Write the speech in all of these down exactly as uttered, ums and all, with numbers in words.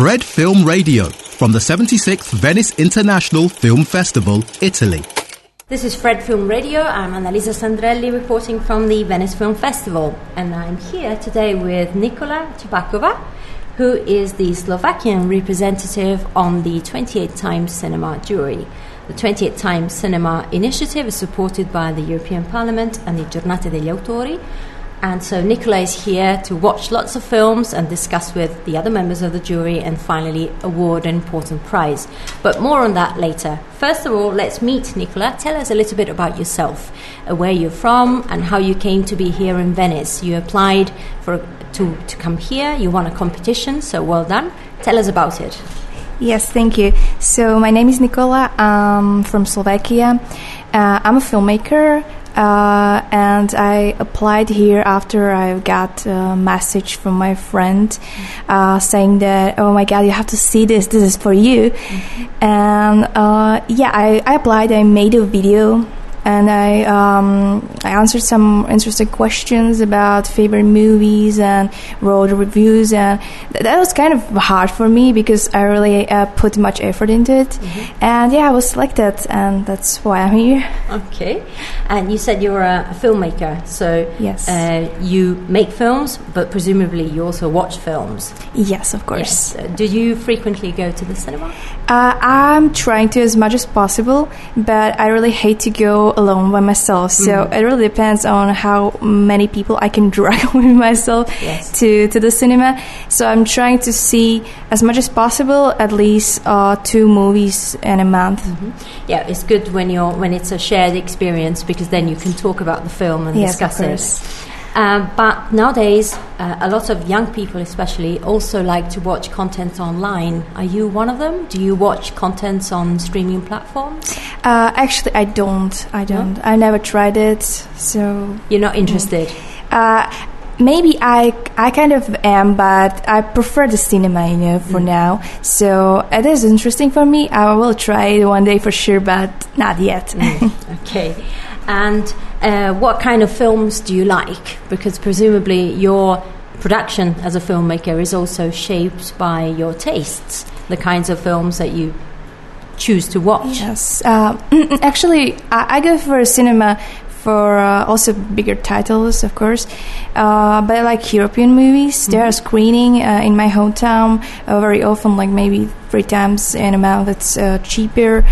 Fred Film Radio from the seventy-sixth Venice International Film Festival, Italy. This is Fred Film Radio. I'm Annalisa Sandrelli reporting from the Venice Film Festival, and I'm here today with Nikola Čibáková, who is the Slovakian representative on the twenty-eight Times Cinema jury. The twenty-eight Times Cinema initiative is supported by the European Parliament and the Giornate degli Autori. And so Nikola is here to watch lots of films and discuss with the other members of the jury and finally award an important prize. But more on that later. First of all, let's meet Nikola. Tell us a little bit about yourself, uh, where you're from and how you came to be here in Venice. You applied for to, to come here. You won a competition, so well done. Tell us about it. Yes, thank you. So my name is Nikola. I'm from Slovakia. Uh, I'm a filmmaker. Uh, and I applied here after I got a message from my friend uh, saying that, oh my God, you have to see this, this is for you. Mm-hmm. And uh, yeah, I, I applied, I made a video, and I um, I answered some interesting questions about favorite movies and wrote reviews, and th- that was kind of hard for me because I really uh, put much effort into it. Mm-hmm. And yeah, I was selected, and that's why I'm here. Okay. And you said you're a, a filmmaker, so yes. uh, you make films, but presumably you also watch films. Yes, of course. Yes. Uh, do you frequently go to the cinema? Uh, I'm trying to as much as possible, but I really hate to go alone by myself, so mm-hmm. it really depends on how many people I can drag with myself yes. to, to the cinema. So I'm trying to see as much as possible, at least uh, two movies in a month. Mm-hmm. Yeah, it's good when you're when it's a shared experience, because then you can talk about the film and yes, discuss it. Um, but nowadays, uh, a lot of young people especially also like to watch content online. Are you one of them? Do you watch contents on streaming platforms? Uh, actually, I don't. I don't. No? I never tried it, so... You're not interested? Uh, maybe I I kind of am, but I prefer the cinema, you know, for mm. now. So it is interesting for me. I will try it one day for sure, but not yet. Mm. Okay. And uh, what kind of films do you like? Because presumably your production as a filmmaker is also shaped by your tastes, the kinds of films that you choose to watch. Yes. Uh, actually, I, I go for a cinema for uh, also bigger titles, of course. Uh, but I like European movies. Mm-hmm. They are screening uh, in my hometown uh, very often, like maybe three times in a month. It's uh, cheaper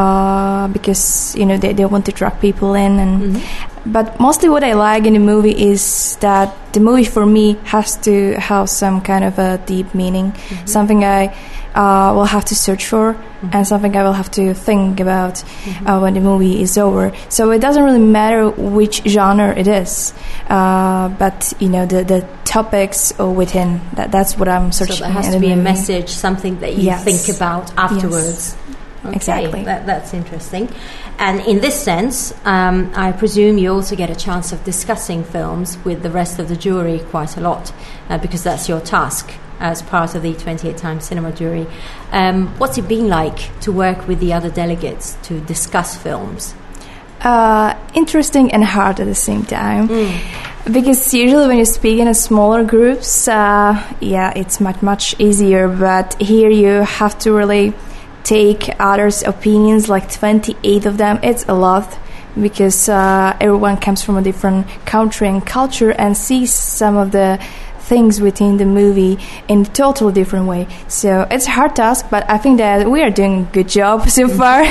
uh, because, you know, they, they want to drag people in. And mm-hmm. But mostly what I like in the movie is that the movie for me has to have some kind of a deep meaning, mm-hmm. something I uh, will have to search for, mm-hmm. and something I will have to think about mm-hmm. uh, when the movie is over. So it doesn't really matter which genre it is, uh, but you know the the topics within that. That's what I'm searching. So there has to be movie. a message, something that you yes. think about afterwards. Yes. Okay, exactly. That, that's interesting. And in this sense, um, I presume you also get a chance of discussing films with the rest of the jury quite a lot, uh, because that's your task as part of the twenty-eight Times Cinema jury. Um, what's it been like to work with the other delegates to discuss films? Uh, interesting and hard at the same time. Mm. Because usually when you speak in a smaller groups, uh, yeah, it's much, much easier. But here you have to really take others' opinions, like twenty-eight of them. It's a lot, because uh, everyone comes from a different country and culture and sees some of the things within the movie in a totally different way. So it's a hard task, but I think that we are doing a good job so far.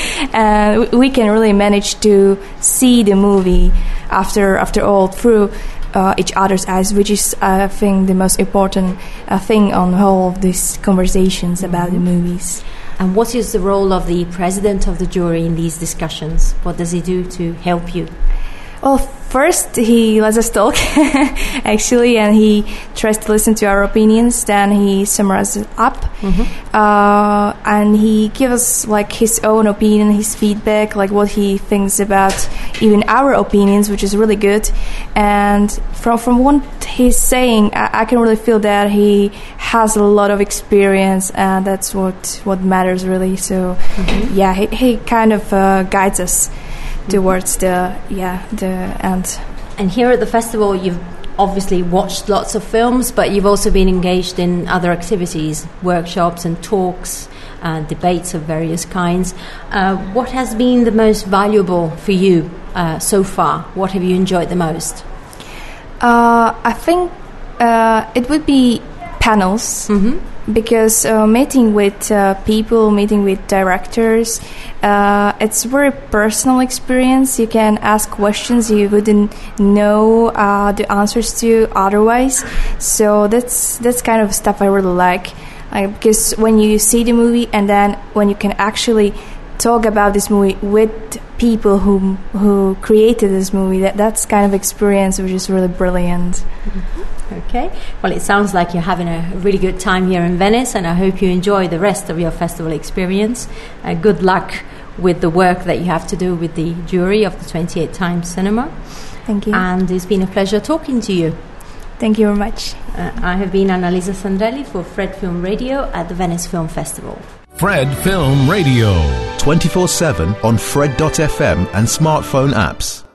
And we can really manage to see the movie after after all through uh, each other's eyes, which is, I think, the most important uh, thing on all of these conversations about mm-hmm. the movies. And what is the role of the president of the jury in these discussions? What does he do to help you? Well, first he lets us talk, actually, and he tries to listen to our opinions. Then he summarizes it up, mm-hmm. uh, and he gives us like his own opinion, his feedback, like what he thinks about even our opinions, which is really good. And from from what he's saying, I, I can really feel that he has a lot of experience, and that's what what matters really. So, mm-hmm. yeah, he he kind of uh, guides us towards the yeah the end. And here at the festival, you've obviously watched lots of films, but you've also been engaged in other activities, workshops and talks, uh, debates of various kinds. Uh, what has been the most valuable for you uh, so far? What have you enjoyed the most? Uh, I think uh, it would be panels. Mm-hmm. Because uh, meeting with uh, people, meeting with directors, uh, it's a very personal experience. You can ask questions you wouldn't know uh, the answers to otherwise. So that's that's kind of stuff I really like. Uh, because when you see the movie and then when you can actually talk about this movie with people who who created this movie, that that's kind of experience which is really brilliant. Mm-hmm. Okay, well, it sounds like you're having a really good time here in Venice, and I hope you enjoy the rest of your festival experience. Uh, good luck with the work that you have to do with the jury of the twenty-eight Times Cinema. Thank you. And it's been a pleasure talking to you. Thank you very much. Uh, I have been Annalisa Sandrelli for Fred Film Radio at the Venice Film Festival. Fred Film Radio. twenty-four seven on Fred dot f m and smartphone apps.